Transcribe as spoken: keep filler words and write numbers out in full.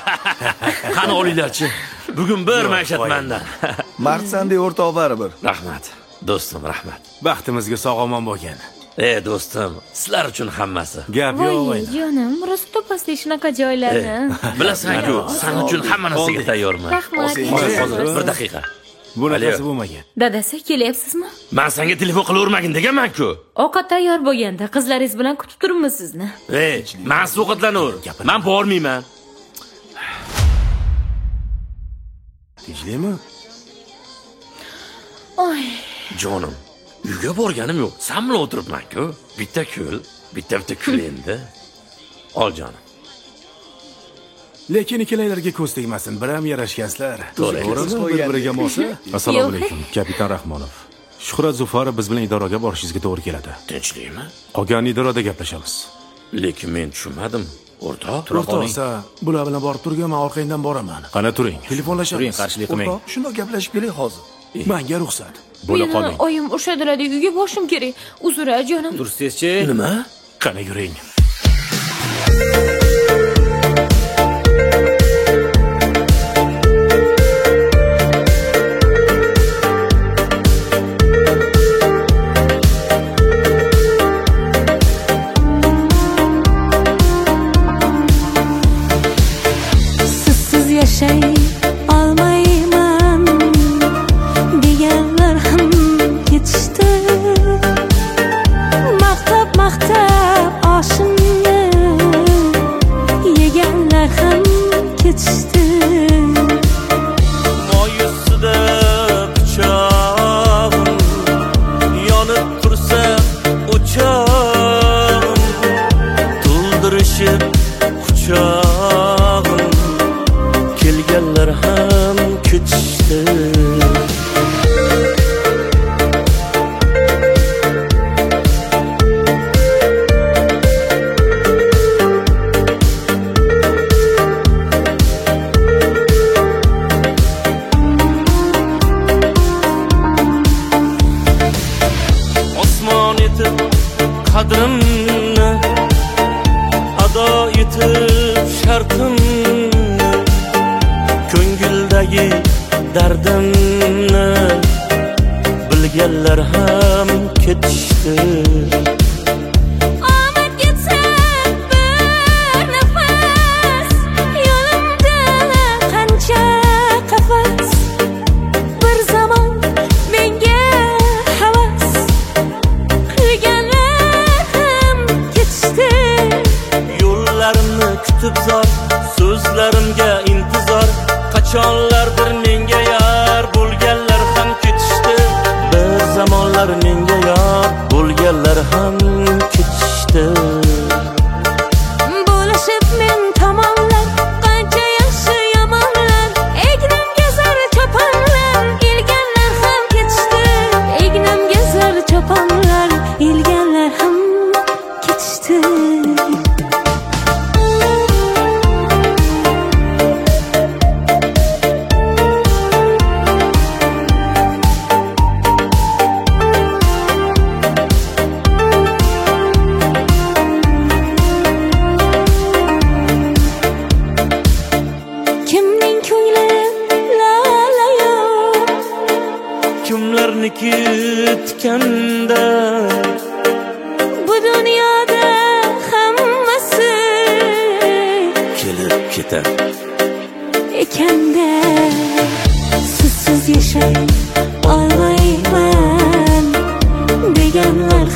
Qani olinglarchi. Bugun bir maishat mendan. Maqsandek o'rtoq baribir. Rahmat. Do'stim, rahmat. Baxtimizga sog'-omon bo'lgan. Ey do'stim, sizlar uchun hammasi. Gap yo'q Voy, o'yin. jonim, rost topasda shunaqa joylarni. Bilasan-ku, sen uchun hamma narsaga tayyorman. Rahmat. Hozir, hozir, bir daqiqa. Bunaqasi bo'lmagan. Dadasi, kelyapsizmi? Men senga telefon qilavermagin deganman-ku. Ovqat tayyor bo'lganda qizlaringiz bilan kutib turibmiz sizni. Ey, men ovqatlanaver. Men bormayman. Tinchlikmi? Oy, Jonim, uyga borganim yo'q. Sen bilan o'tiribman-ku. Bitta kul, bitta bitta kul endi. Ol jonim. Lekin ikkalaylarga ko'z tegmasin. Bir ham yarashgansizlar. To'g'ri. Bir-biriga mosa. Assalomu alaykum, kapitan Rahmonov. Shuhrat Zufarov biz bilan idoraga borishingizga to'g'ri keladi. Tinchlikmi? Qolgan idorada gaplashamiz. Lekin men tushunmadim. O'rtoq, O'rtoqsa, bular bilan borib turgan, men orqangdan boraman. Qani turing. Telefonlashamiz. Turing, qarshilik qilmang. O'rtoq, shundoq gaplashib keling hozir. Menga ruxsat. Bo'la meni qoling. oyim o'shadilarda uyga borishim kerak. Uzr-a, jonim. Tursiz-chi? nima? Qani yuring. Sizsiz yashay olmayman deganlar ham ketishdi. Maqtab maqtab oshimni yeganlar ham ketishdi. Moyusida pichog'im yonib tursa o'chog'im to'ldirishib quchog'im kelganlar ham ketishdi. Osmon etib qadrimni ado etib shartimni ko'ngildagi dardimni bilganlar ham ketishdi. Omad ketsa bir nafas, yo'limda qancha qafas. Bir zamon menga havas qilganlar ham ketishdi. Yo'llarimni kutib zor, so'zlarimga intizor, qachonlardir menga yar bo'lganlar ham ketishdi. Bir zamonlar menga yar bo'lganlar ham ketishdi. Bo'lishib men tomonlar, qancha yaxshi yomonlar, egnimga zar choponlar, ilganlar ham ketishdi. Egnimga zar choponlar, ilganlar ham ketishdi. Kimning ko'ngli lalayo, Kimlarniki tikanda bu dunyoda hammasi Kelib ketar. ekanda. Sizsiz yashay olmayman deganlar